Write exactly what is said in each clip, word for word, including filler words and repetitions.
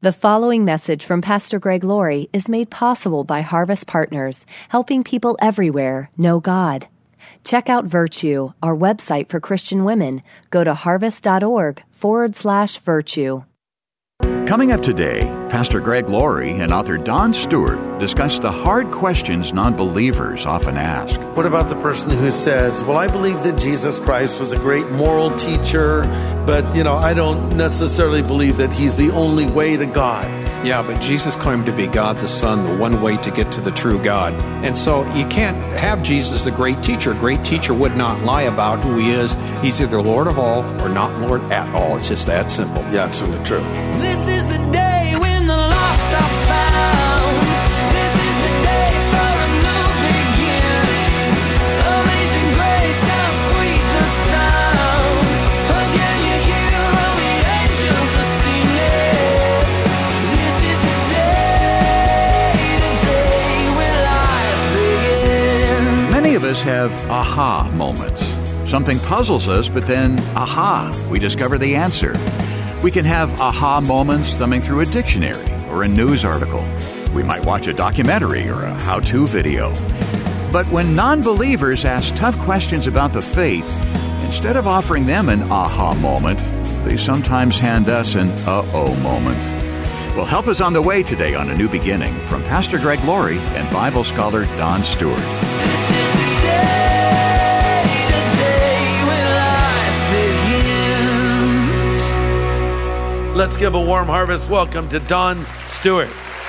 The following message from Pastor Greg Laurie is made possible by Harvest Partners, helping people everywhere know God. Check out Virtue, our website for Christian women. Go to harvest.org forward slash virtue. Coming up today, Pastor Greg Laurie and author Don Stewart discuss the hard questions non-believers often ask. What about the person who says, well, I believe that Jesus Christ was a great moral teacher, but, you know, I don't necessarily believe that he's the only way to God. Yeah, but Jesus claimed to be God the Son, the one way to get to the true God. And so you can't have Jesus a great teacher. A great teacher would not lie about who he is. He's either Lord of all or not Lord at all. It's just that simple. Yeah, it's really true. This is the day when the lost are found. This is the day for a new beginning. Amazing grace, how sweet the sound. Again you hear all the angels are singing. This is the day, the day when life begins. Many of us have aha moments. Something puzzles us, but then, aha, we discover the answer. We can have aha moments thumbing through a dictionary or a news article. We might watch a documentary or a how-to video. But when non-believers ask tough questions about the faith, instead of offering them an aha moment, they sometimes hand us an uh-oh moment. Well, help us on the way today on A New Beginning from Pastor Greg Laurie and Bible scholar Don Stewart. This is the day, the day when life begins. Let's give a warm harvest welcome to Don Stewart.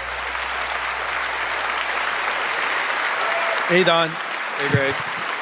Hey, Don. Hey, Greg.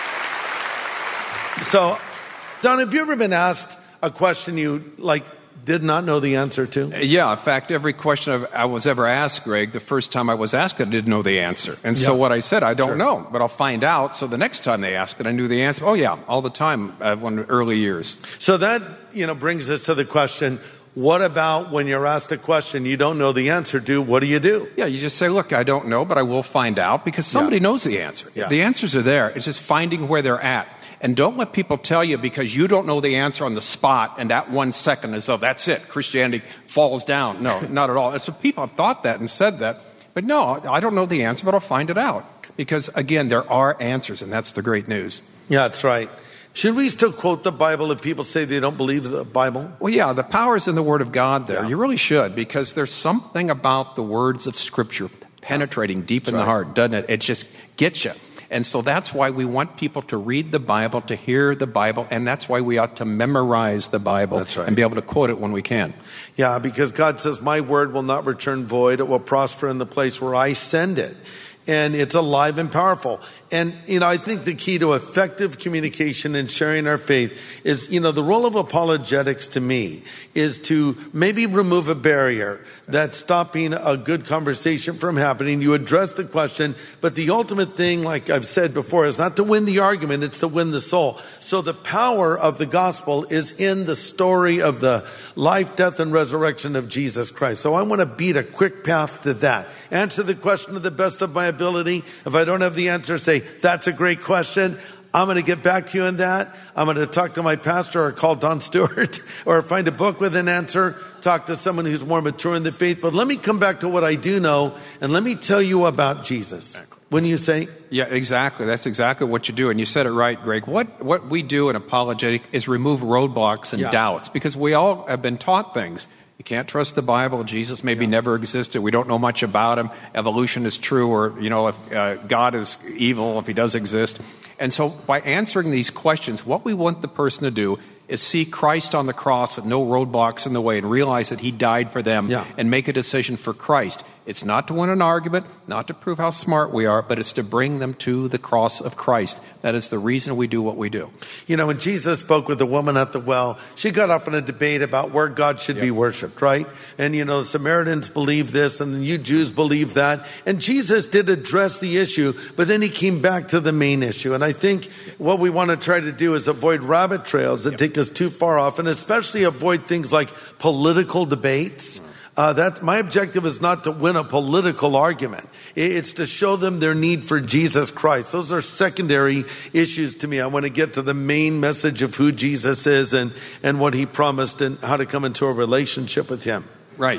So, Don, have you ever been asked a question you, like, did not know the answer to? Yeah, in fact, every question I've, I was ever asked, Greg, the first time I was asked it, I didn't know the answer. And so Yeah. what I said, I don't Sure. know, but I'll find out. So the next time they ask it, I knew the answer. Oh, yeah, all the time uh, in early years. So that, you know, brings us to the question, what about when you're asked a question you don't know the answer to, what do you do? Yeah, you just say, look, I don't know, but I will find out because somebody Yeah. knows the answer. Yeah. The answers are there. It's just finding where they're at. And don't let people tell you because you don't know the answer on the spot and that one second is, oh, that's it. Christianity falls down. No, not at all. And so people have thought that and said that. But no, I don't know the answer, but I'll find it out. Because, again, there are answers, and that's the great news. Yeah, that's right. Should we still quote the Bible if people say they don't believe the Bible? Well, yeah, the power is in the Word of God there. Yeah. You really should, because there's something about the words of Scripture penetrating deep in That's the right. heart, doesn't it? It just gets you. And so that's why we want people to read the Bible, to hear the Bible, and that's why we ought to memorize the Bible That's right. and be able to quote it when we can. Yeah, because God says, my word will not return void. It will prosper in the place where I send it. And it's alive and powerful. And, you know, I think the key to effective communication and sharing our faith is, you know, the role of apologetics to me is to maybe remove a barrier that's stopping a good conversation from happening. You address the question, but the ultimate thing, like I've said before, is not to win the argument, it's to win the soul. So the power of the gospel is in the story of the life, death, and resurrection of Jesus Christ. So I want to beat a quick path to that. Answer the question to the best of my ability. If I don't have the answer, say, that's a great question. I'm going to get back to you on that. I'm going to talk to my pastor or call Don Stewart or find a book with an answer, talk to someone who's more mature in the faith. But let me come back to what I do know and let me tell you about Jesus. Wouldn't you say? Yeah, exactly. That's exactly what you do. And you said it right, Greg. What what we do in apologetic is remove roadblocks and Yeah. doubts because we all have been taught things. You can't trust the Bible. Jesus maybe Yeah. never existed. We don't know much about him. Evolution is true, or, you know, if uh, God is evil, if he does exist. And so by answering these questions, what we want the person to do is see Christ on the cross with no roadblocks in the way and realize that he died for them Yeah. and make a decision for Christ. It's not to win an argument, not to prove how smart we are, but it's to bring them to the cross of Christ. That is the reason we do what we do. You know, when Jesus spoke with the woman at the well, she got off in a debate about where God should be worshiped, right? And, you know, the Samaritans believe this and you Jews believe that. And Jesus did address the issue, but then he came back to the main issue. And I think what we want to try to do is avoid rabbit trails that take us too far off, and especially avoid things like political debates. Uh, that my objective is not to win a political argument. It's to show them their need for Jesus Christ. Those are secondary issues to me. I want to get to the main message of who Jesus is and, and what he promised and how to come into a relationship with him. Right.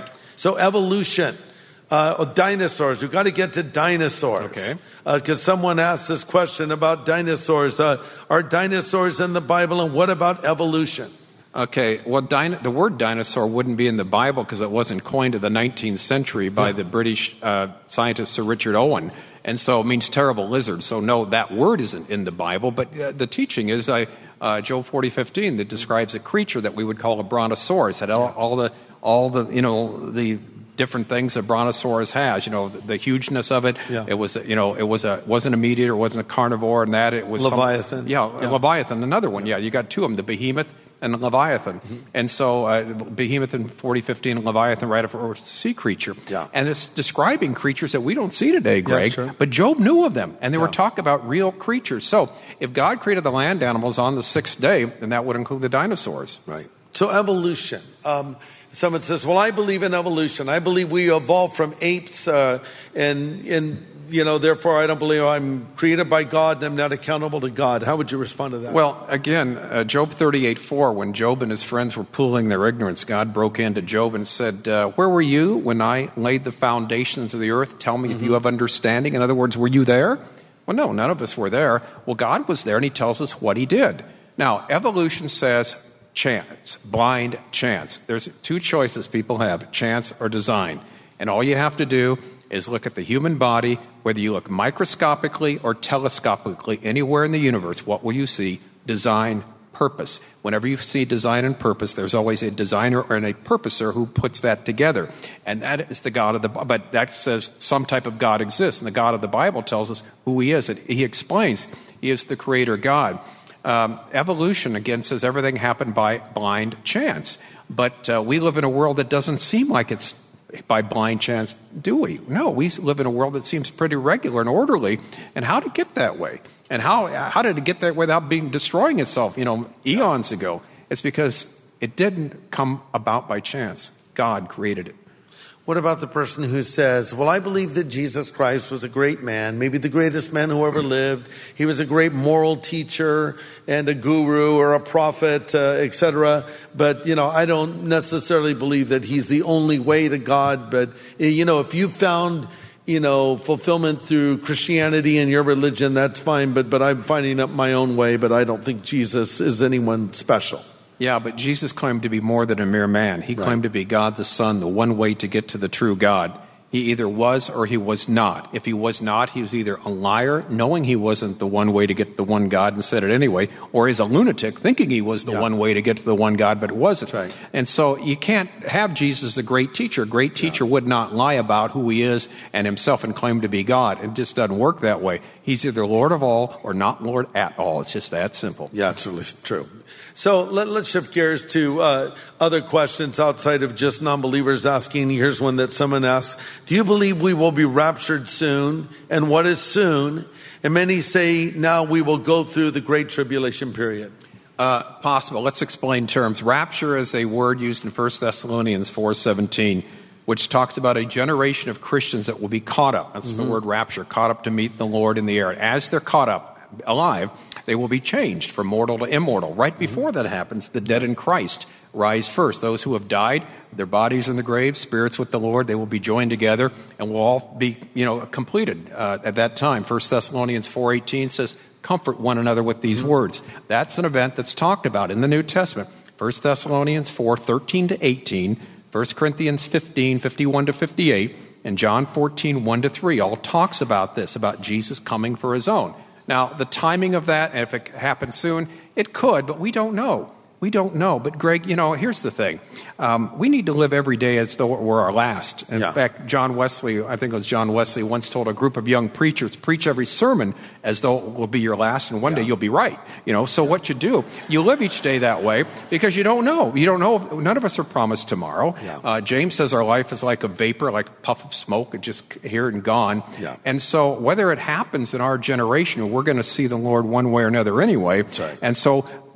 So evolution, uh, dinosaurs. We've got to get to dinosaurs. Okay. Because uh, someone asked this question about dinosaurs. Uh, are dinosaurs in the Bible, and what about evolution? Okay, well, din- the word dinosaur wouldn't be in the Bible because it wasn't coined in the nineteenth century by yeah. the British uh, scientist Sir Richard Owen. And so it means terrible lizard. So no, that word isn't in the Bible. But uh, the teaching is I, uh, Job forty fifteen that describes a creature that we would call a brontosaurus. Had all, all the all the you know the different things a brontosaurus has. You know the, the hugeness of it. Yeah. It was you know it was a wasn't a meat eater, wasn't a carnivore, and that it was Leviathan. Some, yeah, yeah, Leviathan. Another one. Yeah. yeah, you got two of them: the behemoth and the Leviathan. Mm-hmm. And so uh, Behemoth in forty fifteen, and Leviathan right after sea creature. Yeah. And it's describing creatures that we don't see today, Greg. Yeah, sure. But Job knew of them, and they yeah. were talking about real creatures. So if God created the land animals on the sixth day, then that would include the dinosaurs. Right. So evolution. Um, someone says, well, I believe in evolution. I believe we evolved from apes uh, and and you know, therefore I don't believe I'm created by God and I'm not accountable to God. How would you respond to that? Well, again, uh, Job thirty-eight four, when Job and his friends were pooling their ignorance, God broke into Job and said, uh, where were you when I laid the foundations of the earth? Tell me mm-hmm. if you have understanding. In other words, were you there? Well, no, none of us were there. Well, God was there, and he tells us what he did. Now, evolution says chance, blind chance. There's two choices people have, chance or design. And all you have to do is look at the human body, whether you look microscopically or telescopically anywhere in the universe. What will you see? Design, purpose. Whenever you see design and purpose, there's always a designer and a purposer who puts that together. And that is the God of the, but that says some type of God exists. And the God of the Bible tells us who he is. He explains he is the creator God. Um, evolution, again, says everything happened by blind chance. But uh, we live in a world that doesn't seem like it's by blind chance, do we? No, we live in a world that seems pretty regular and orderly. And how did it get that way? And how how did it get that way without being destroying itself, you know, eons ago? It's because it didn't come about by chance. God created it. What about the person who says, well, I believe that Jesus Christ was a great man, maybe the greatest man who ever lived. He was a great moral teacher and a guru or a prophet, uh, et cetera. But, you know, I don't necessarily believe that he's the only way to God. But, you know, if you found, you know, fulfillment through Christianity and your religion, that's fine. But, but I'm finding up my own way. But I don't think Jesus is anyone special. Yeah, but Jesus claimed to be more than a mere man. He right. claimed to be God the Son, the one way to get to the true God. He either was or he was not. If he was not, he was either a liar, knowing he wasn't the one way to get to the one God and said it anyway, or he's a lunatic, thinking he was the yeah. one way to get to the one God, but it wasn't. That's right. And so you can't have Jesus a great teacher. A great teacher yeah. would not lie about who he is and himself and claim to be God. It just doesn't work that way. He's either Lord of all or not Lord at all. It's just that simple. Yeah, it's really true. So let, let's shift gears to uh, other questions outside of just non-believers asking. Here's one that someone asked. Do you believe we will be raptured soon? And what is soon? And many say now we will go through the Great Tribulation period. Uh, possible. Let's explain terms. Rapture is a word used in First Thessalonians four seventeen, which talks about a generation of Christians that will be caught up. That's mm-hmm. the word rapture, caught up to meet the Lord in the air. As they're caught up, alive, they will be changed from mortal to immortal. Right before that happens, the dead in Christ rise first. Those who have died, their bodies in the grave, spirits with the Lord, they will be joined together and will all be, you know, completed uh, at that time. First Thessalonians four eighteen says, comfort one another with these words. That's an event that's talked about in the New Testament. First Thessalonians four thirteen to eighteen, First Corinthians fifteen fifty-one to fifty-eight, and John fourteen one to three all talks about this, about Jesus coming for his own. Now, the timing of that, and if it happens soon, it could, but we don't know. We don't know. But, Greg, you know, here's the thing. Um, we need to live every day as though it were our last. In yeah. fact, John Wesley, I think it was John Wesley, once told a group of young preachers, preach every sermon as though it will be your last, and one yeah. day you'll be right. You know, so yeah. what you do, you live each day that way because you don't know. You don't know. None of us are promised tomorrow. Yeah. Uh, James says our life is like a vapor, like a puff of smoke, it's just here and gone. Yeah. And so whether it happens in our generation, we're going to see the Lord one way or another anyway. That's right. And so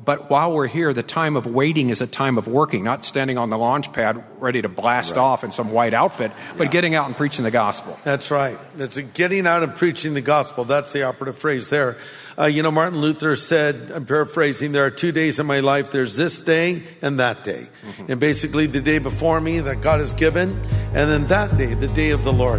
But while we're here, the time of waiting is a time of working, not standing on the launch pad ready to blast Right. off in some white outfit, but Yeah. getting out and preaching the gospel. That's right. That's a getting out and preaching the gospel. That's the operative phrase there. Uh, you know, Martin Luther said, I'm paraphrasing, there are two days in my life. There's this day and that day. Mm-hmm. And basically the day before me that God has given, and then that day, the day of the Lord.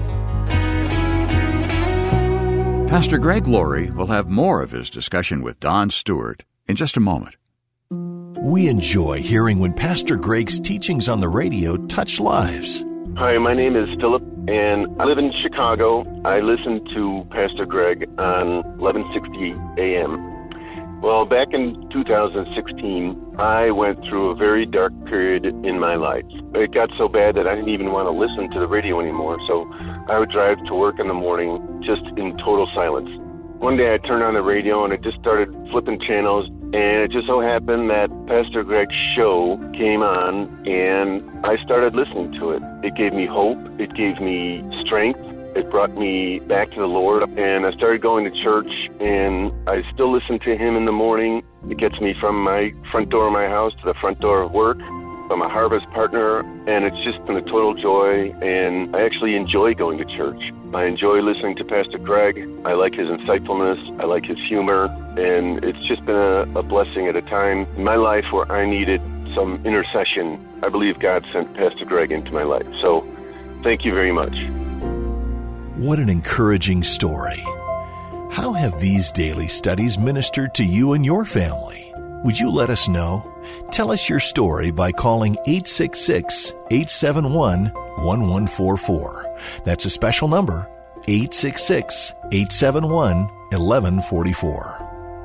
Pastor Greg Laurie will have more of his discussion with Don Stewart in just a moment. We enjoy hearing when Pastor Greg's teachings on the radio touch lives. Hi, my name is Philip, and I live in Chicago. I listen to Pastor Greg on eleven sixty A M. Well, back in two thousand sixteen, I went through a very dark period in my life. It got so bad that I didn't even want to listen to the radio anymore, so I would drive to work in the morning just in total silence. One day I turned on the radio and it just started flipping channels, and it just so happened that Pastor Greg's show came on and I started listening to it. It gave me hope. It gave me strength. It brought me back to the Lord, and I started going to church, and I still listen to him in the morning. It gets me from my front door of my house to the front door of work. I'm a Harvest partner, and it's just been a total joy, and I actually enjoy going to church. I enjoy listening to Pastor Greg. I like his insightfulness. I like his humor, and it's just been a, a blessing at a time in my life where I needed some intercession. I believe God sent Pastor Greg into my life. So thank you very much. What an encouraging story. How have these daily studies ministered to you and your family? Would you let us know? Tell us your story by calling eight six six, eight seven one, one one four four. That's a special number, eight six six, eight seven one, one one four four.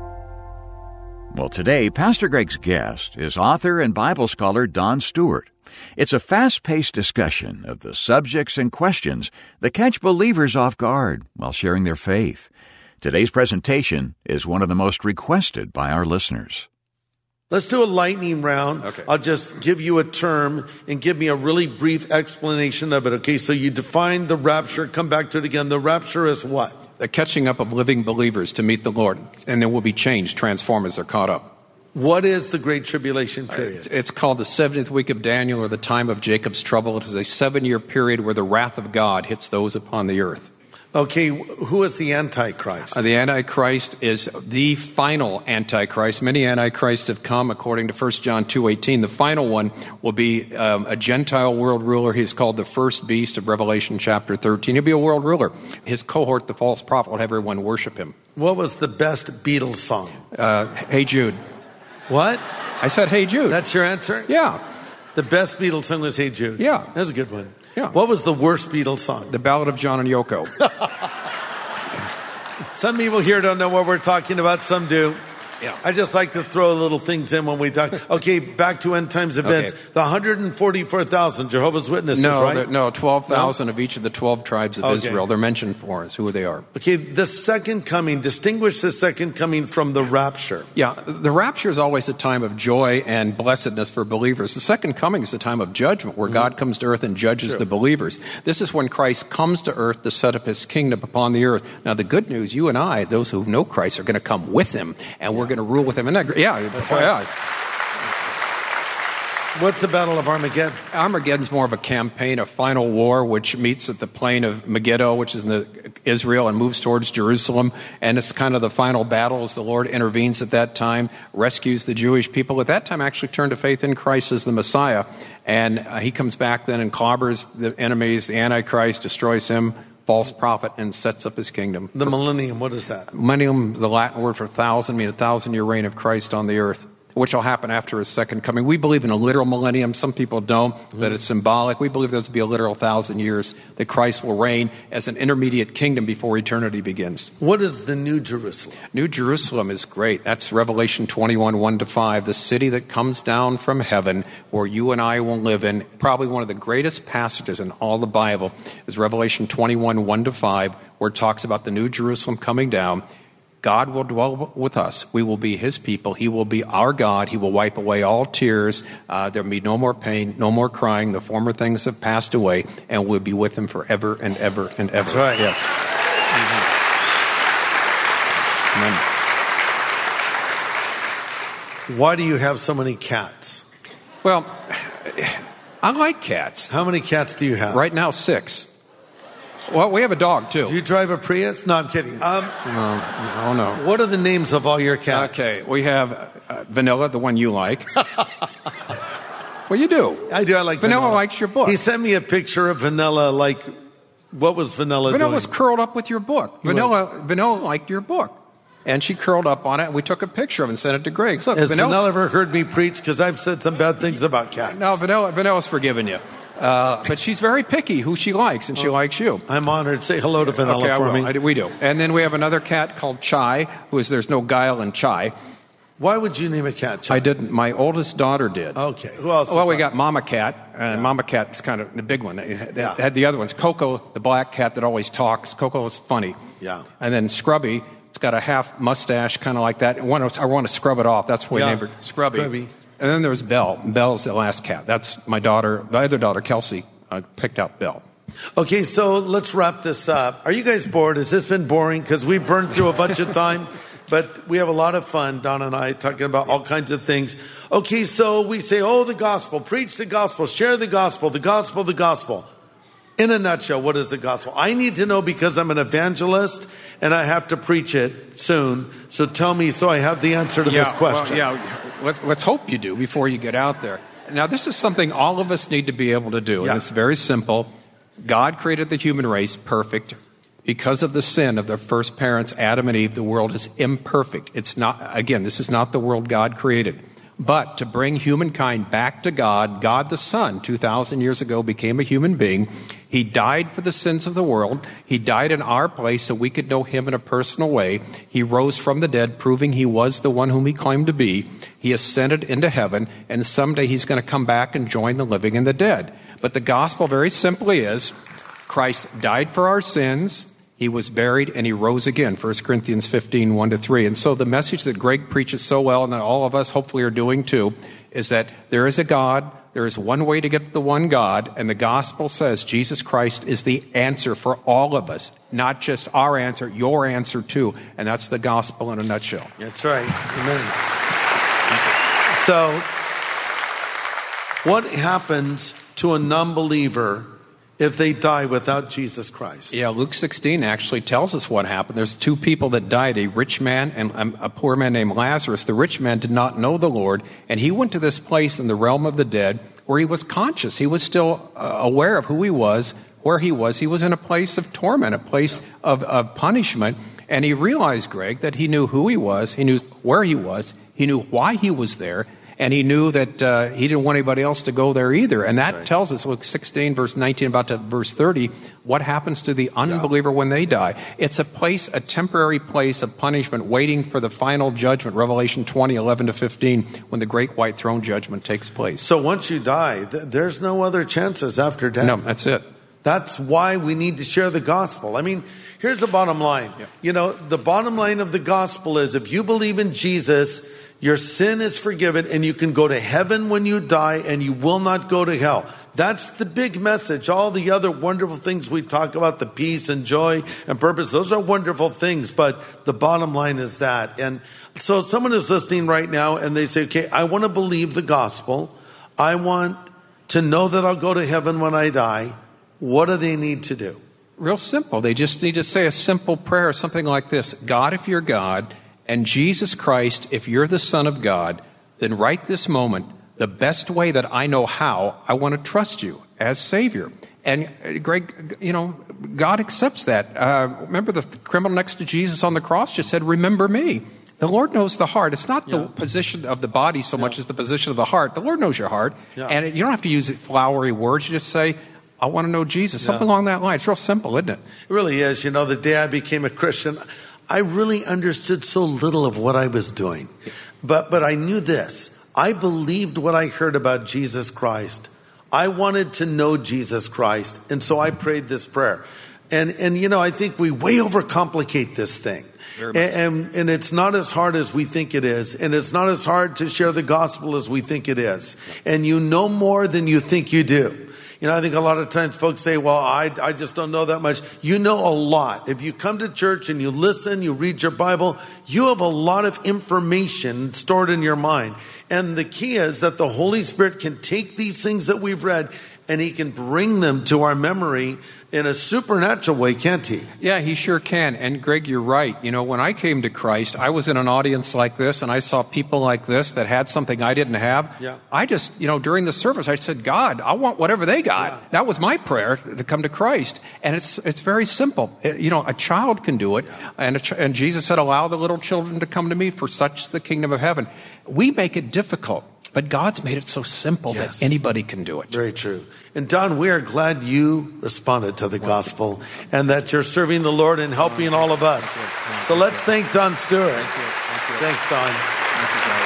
Well, today, Pastor Greg's guest is author and Bible scholar Don Stewart. It's a fast-paced discussion of the subjects and questions that catch believers off guard while sharing their faith. Today's presentation is one of the most requested by our listeners. Let's do a lightning round. Okay. I'll just give you a term and give me a really brief explanation of it. Okay, so you define the rapture. Come back to it again. The rapture is what? The catching up of living believers to meet the Lord, and then will be changed, transformed as they're caught up. What is the Great Tribulation period? It's called the seventieth week of Daniel, or the time of Jacob's trouble. It is a seven-year period where the wrath of God hits those upon the earth. Okay, who is the Antichrist? Uh, the Antichrist is the final Antichrist. Many Antichrists have come, according to First John two eighteen. The final one will be um, a Gentile world ruler. He's called the first beast of Revelation chapter thirteen. He'll be a world ruler. His cohort, the false prophet, will have everyone worship him. What was the best Beatles song? Uh, hey, Jude. What? I said, hey, Jude. That's your answer? Yeah. The best Beatles song was Hey Jude. Yeah. That was a good one. Yeah. What was the worst Beatles song? The Ballad of John and Yoko. Some people here don't know what we're talking about. Some do. Yeah. I just like to throw little things in when we talk. Okay, back to end times events. Okay. The one hundred forty-four thousand Jehovah's Witnesses, No, right? there- no, twelve thousand of each of the twelve tribes of Okay. Israel. They're mentioned for us, who they are. Okay, the second coming. Distinguish the second coming from the rapture. Yeah, the rapture is always a time of joy and blessedness for believers. The second coming is a time of judgment where God comes to earth and judges True. the believers. This is when Christ comes to earth to set up his kingdom upon the earth. Now, the good news, you and I, those who know Christ, are going to come with him, and we're going to rule with him. And that, yeah, That's oh, right. yeah. What's the Battle of Armageddon? Armageddon's more of a campaign, a final war, which meets at the plain of Megiddo, which is in the, Israel, and moves towards Jerusalem. And it's kind of the final battle as the Lord intervenes at that time, rescues the Jewish people. At that time, actually turned to faith in Christ as the Messiah. And uh, he comes back then and clobbers the enemies, the Antichrist, destroys him, false prophet, and sets up his kingdom. The millennium, what is that? Millennium, the Latin word for thousand, means a thousand-year reign of Christ on the earth, which will happen after his second coming. We believe in a literal millennium. Some people don't, that it's symbolic. We believe there's to be a literal thousand years that Christ will reign as an intermediate kingdom before eternity begins. What is the New Jerusalem? New Jerusalem is great. That's Revelation twenty-one, one to five, the city that comes down from heaven where you and I will live in. Probably one of the greatest passages in all the Bible is Revelation twenty-one, one to five, where it talks about the New Jerusalem coming down. God will dwell with us. We will be his people. He will be our God. He will wipe away all tears. Uh, there will be no more pain, no more crying. The former things have passed away, and we'll be with him forever and ever and ever. That's right. Yes. Mm-hmm. Amen. Why do you have so many cats? Well, I like cats. How many cats do you have? Right now, six. Well, we have a dog, too. Do you drive a Prius? No, I'm kidding. Um, No, no, no. what are the names of all your cats? Okay, we have uh, Vanilla, the one you like. Well, you do. I do. I like Vanilla. Vanilla. likes your book. He sent me a picture of Vanilla. Like, what was Vanilla Vanilla doing? was curled up with your book. Vanilla, Vanilla liked your book. And she curled up on it, and we took a picture of it and sent it to Greg. Look, Has Vanilla, Vanilla ever heard me preach? Because I've said some bad things about cats. No, Vanilla, Vanilla's forgiven you. Uh, but she's very picky who she likes, and she likes you. I'm honored. Say hello to Vanilla Okay, I for will. me. I, we do. And then we have another cat called Chai, who is, there's no guile in Chai. Why would you name a cat Chai? I didn't. My oldest daughter did. Okay. Who else? Well, is we on? got Mama Cat, and Mama Cat's kind of the big one. It had, Yeah. it had the other ones. Coco, the black cat that always talks. Coco is funny. Yeah. And then Scrubby, it's got a half mustache, kind of like that. And one, I want to scrub it off. That's why Yeah. we named her Scrubby. Scrubby. And then there's Belle. Belle's the last cat. That's my daughter. The other daughter, Kelsey, uh, picked out Belle. Okay, so let's wrap this up. Are you guys bored? Has this been boring? Because we burned through a bunch of time, but we have a lot of fun, Don and I, talking about all kinds of things. Okay, so we say, oh, the gospel, preach the gospel, share the gospel, the gospel, the gospel. In a nutshell, what is the gospel? I need to know because I'm an evangelist and I have to preach it soon. So tell me so I have the answer to yeah, this question. Well, yeah, let's, let's hope you do before you get out there. Now, this is something all of us need to be able to do, Yeah. and it's very simple. God created the human race perfect. Because of the sin of the first parents, Adam and Eve, the world is imperfect. It's not, again, this is not the world God created. But to bring humankind back to God, God the Son, two thousand years ago, became a human being. He died for the sins of the world. He died in our place so we could know him in a personal way. He rose from the dead, proving he was the one whom he claimed to be. He ascended into heaven, and someday he's going to come back and join the living and the dead. But the gospel very simply is Christ died for our sins. He was buried and he rose again, First Corinthians fifteen, one to three. And so the message that Greg preaches so well, and that all of us hopefully are doing too, is that there is a God, there is one way to get to the one God, and the gospel says Jesus Christ is the answer for all of us, not just our answer, your answer too. And that's the gospel in a nutshell. That's right. Amen. So, what happens to a non-believer if they die without Jesus Christ? Yeah, Luke sixteen actually tells us what happened. There's two people that died, a rich man and a poor man named Lazarus. The rich man did not know the Lord, and he went to this place in the realm of the dead where he was conscious. He was still uh, aware of who he was, where he was. He was in a place of torment, a place of, of punishment, and he realized, Greg, that he knew who he was, he knew where he was, he knew why he was there, and he knew that uh, he didn't want anybody else to go there either. And that right. tells us, Luke sixteen, verse nineteen, about to verse thirty, what happens to the unbeliever yeah. when they die. It's a place, a temporary place of punishment, waiting for the final judgment, Revelation twenty, eleven to fifteen, when the great white throne judgment takes place. So once you die, th- there's no other chances after death. No, that's it. That's why we need to share the gospel. I mean, here's the bottom line. Yeah. You know, the bottom line of the gospel is if you believe in Jesus, your sin is forgiven and you can go to heaven when you die and you will not go to hell. That's the big message. All the other wonderful things we talk about, the peace and joy and purpose, those are wonderful things, but the bottom line is that. And so someone is listening right now and they say, okay, I want to believe the gospel. I want to know that I'll go to heaven when I die. What do they need to do? Real simple. They just need to say a simple prayer, something like this. God, if you're God, and Jesus Christ, if you're the Son of God, then right this moment, the best way that I know how, I want to trust you as Savior. And uh, Greg, you know, God accepts that. Uh, remember the criminal next to Jesus on the cross just said, remember me. The Lord knows the heart. It's not the yeah. position of the body so yeah. much as the position of the heart. The Lord knows your heart. Yeah. And it, you don't have to use flowery words. You just say, I want to know Jesus. Something yeah. along that line. It's real simple, isn't it? It really is. You know, the day I became a Christian, I really understood so little of what I was doing. But but I knew this. I believed what I heard about Jesus Christ. I wanted to know Jesus Christ. And so I prayed this prayer. And, and you know, I think we way overcomplicate this thing. And, and, and it's not as hard as we think it is. And it's not as hard to share the gospel as we think it is. And you know more than you think you do. You know, I think a lot of times folks say, well, I, I just don't know that much. You know a lot. If you come to church and you listen, you read your Bible, you have a lot of information stored in your mind. And the key is that the Holy Spirit can take these things that we've read and he can bring them to our memory in a supernatural way, can't he? Yeah, he sure can. And Greg, you're right. You know, when I came to Christ, I was in an audience like this, and I saw people like this that had something I didn't have. Yeah. I just, you know, during the service, I said, God, I want whatever they got. Yeah. That was my prayer, to come to Christ. And it's it's very simple. It, you know, a child can do it. Yeah. And, a ch- and Jesus said, allow the little children to come to me, for such is the kingdom of heaven. We make it difficult, but God's made it so simple Yes. that anybody can do it. Very true. And Don, we are glad you responded to the gospel and that you're serving the Lord and helping all of us. So let's thank Don Stewart. Thank you. Thank you. Thanks, Don. Thank you, guys.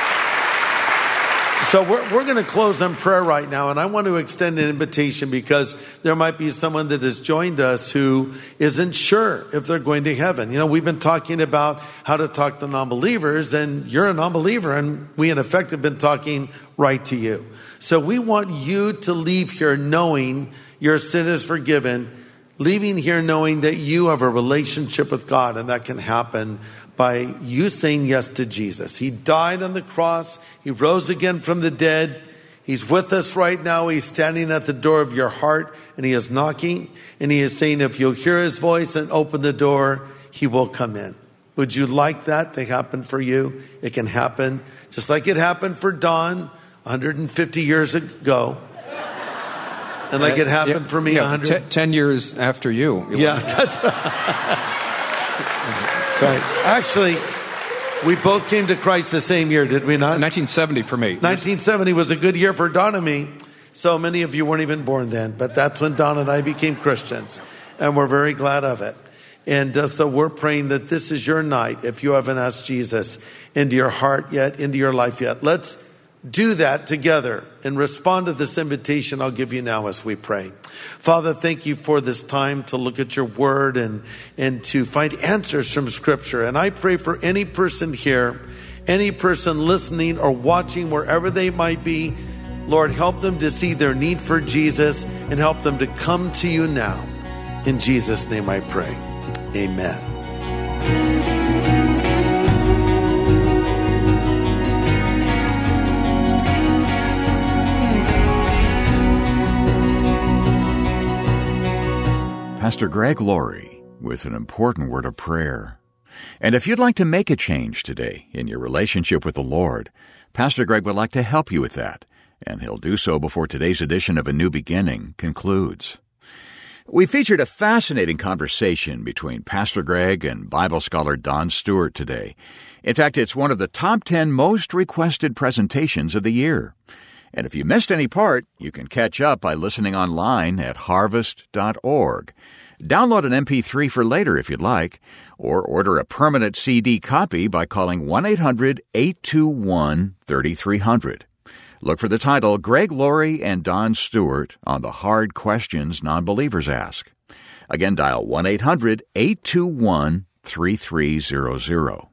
So we're, we're going to close on prayer right now, and I want to extend an invitation because there might be someone that has joined us who isn't sure if they're going to heaven. You know, we've been talking about how to talk to non-believers, and you're a non-believer, and we in effect have been talking right to you. So we want you to leave here knowing your sin is forgiven, leaving here knowing that you have a relationship with God, and that can happen by you saying yes to Jesus. He died on the cross. He rose again from the dead. He's with us right now. He's standing at the door of your heart, and he is knocking, and he is saying, if you'll hear his voice and open the door, he will come in. Would you like that to happen for you? It can happen just like it happened for Don one hundred fifty years ago. And like it happened Yeah, for me yeah, one hundred. t- ten years after you. Yeah, that's right. Right. Actually, we both came to Christ the same year, did we not? nineteen seventy for me. nineteen seventy was a good year for Don and me. So many of you weren't even born then, but that's when Don and I became Christians, and we're very glad of it. And uh, so we're praying that this is your night if you haven't asked Jesus into your heart yet, into your life yet. Let's do that together and respond to this invitation I'll give you now as we pray. Father, thank you for this time to look at your word and, and to find answers from Scripture. And I pray for any person here, any person listening or watching wherever they might be, Lord, help them to see their need for Jesus and help them to come to you now. In Jesus' name I pray. Amen. Pastor Greg Laurie with an important word of prayer. And if you'd like to make a change today in your relationship with the Lord, Pastor Greg would like to help you with that, and he'll do so before today's edition of A New Beginning concludes. We featured a fascinating conversation between Pastor Greg and Bible scholar Don Stewart today. In fact, it's one of the top ten most requested presentations of the year. And if you missed any part, you can catch up by listening online at harvest dot org. Download an M P three for later if you'd like, or order a permanent C D copy by calling one eight hundred eight two one three three zero zero. Look for the title, Greg Laurie and Don Stewart on the Hard Questions Non-Believers Ask. Again, dial one eight hundred eight two one three three zero zero.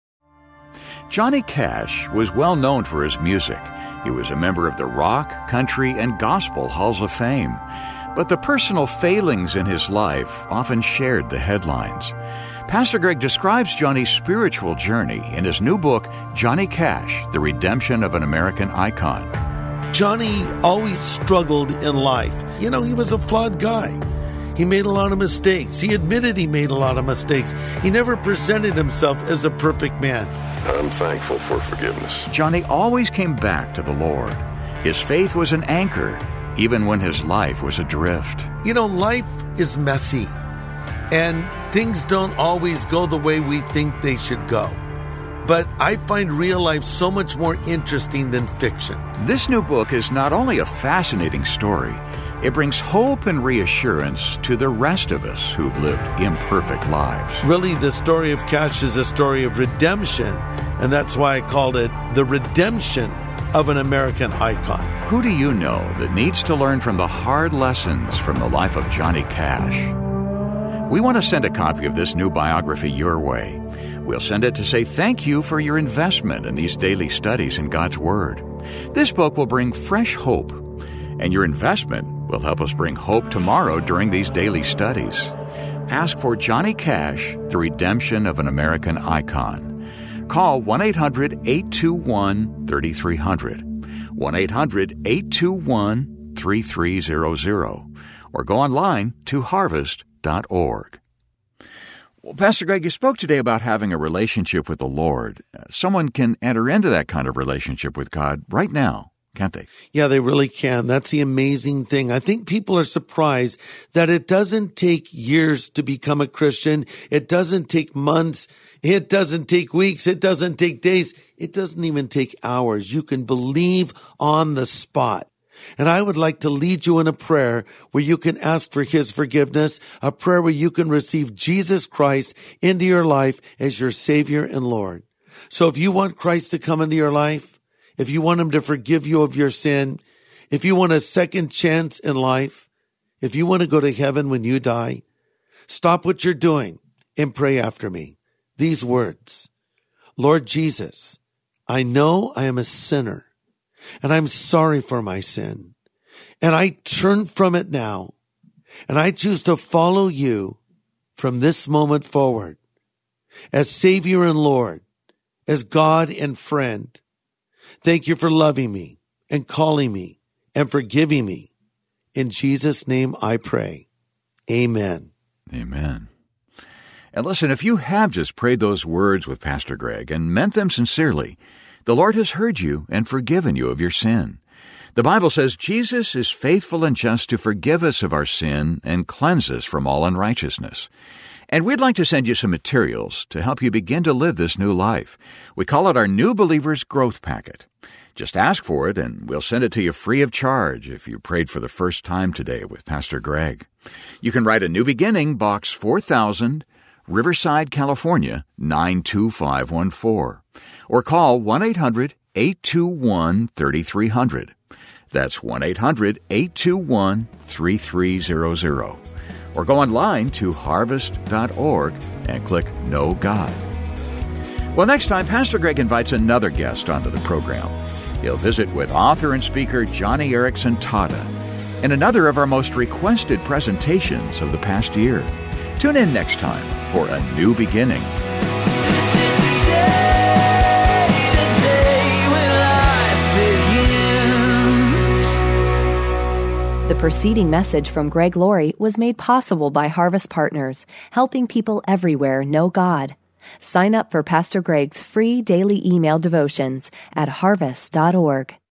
Johnny Cash was well known for his music. He was a member of the Rock, Country, and Gospel Halls of Fame. But the personal failings in his life often shared the headlines. Pastor Greg describes Johnny's spiritual journey in his new book, Johnny Cash, The Redemption of an American Icon. Johnny always struggled in life. You know, he was a flawed guy. He made a lot of mistakes. He admitted he made a lot of mistakes. He never presented himself as a perfect man. I'm thankful for forgiveness. Johnny always came back to the Lord. His faith was an anchor, even when his life was adrift. You know, life is messy, and things don't always go the way we think they should go. But I find real life so much more interesting than fiction. This new book is not only a fascinating story, it brings hope and reassurance to the rest of us who've lived imperfect lives. Really, the story of Cash is a story of redemption, and that's why I called it The Redemption of an American Icon. Who do you know that needs to learn from the hard lessons from the life of Johnny Cash? We want to send a copy of this new biography your way. We'll send it to say thank you for your investment in these daily studies in God's Word. This book will bring fresh hope, and your investment will help us bring hope tomorrow during these daily studies. Ask for Johnny Cash, The Redemption of an American Icon. Call one eight hundred eight two one three three zero zero, one eight hundred eight two one three three zero zero, or go online to harvest dot org. Well, Pastor Greg, you spoke today about having a relationship with the Lord. Someone can enter into that kind of relationship with God right now, can't they? Yeah, they really can. That's the amazing thing. I think people are surprised that it doesn't take years to become a Christian. It doesn't take months. It doesn't take weeks. It doesn't take days. It doesn't even take hours. You can believe on the spot. And I would like to lead you in a prayer where you can ask for His forgiveness, a prayer where you can receive Jesus Christ into your life as your Savior and Lord. So if you want Christ to come into your life, if you want Him to forgive you of your sin, if you want a second chance in life, if you want to go to heaven when you die, stop what you're doing and pray after me. These words: Lord Jesus, I know I am a sinner, and I'm sorry for my sin, and I turn from it now, and I choose to follow you from this moment forward as Savior and Lord, as God and friend. Thank you for loving me and calling me and forgiving me. In Jesus' name I pray. Amen. Amen. And listen, if you have just prayed those words with Pastor Greg and meant them sincerely, the Lord has heard you and forgiven you of your sin. The Bible says Jesus is faithful and just to forgive us of our sin and cleanse us from all unrighteousness. And we'd like to send you some materials to help you begin to live this new life. We call it our New Believer's Growth Packet. Just ask for it, and we'll send it to you free of charge if you prayed for the first time today with Pastor Greg. You can write a New Beginning, Box four thousand, Riverside, California, nine two five one four. Or call one eight hundred eight two one three three zero zero. That's one eight hundred eight two one three three zero zero. Or go online to harvest dot org and click Know God. Well, next time, Pastor Greg invites another guest onto the program. He'll visit with author and speaker Johnny Erickson Tada in another of our most requested presentations of the past year. Tune in next time for A New Beginning. The preceding message from Greg Laurie was made possible by Harvest Partners, helping people everywhere know God. Sign up for Pastor Greg's free daily email devotions at harvest dot org.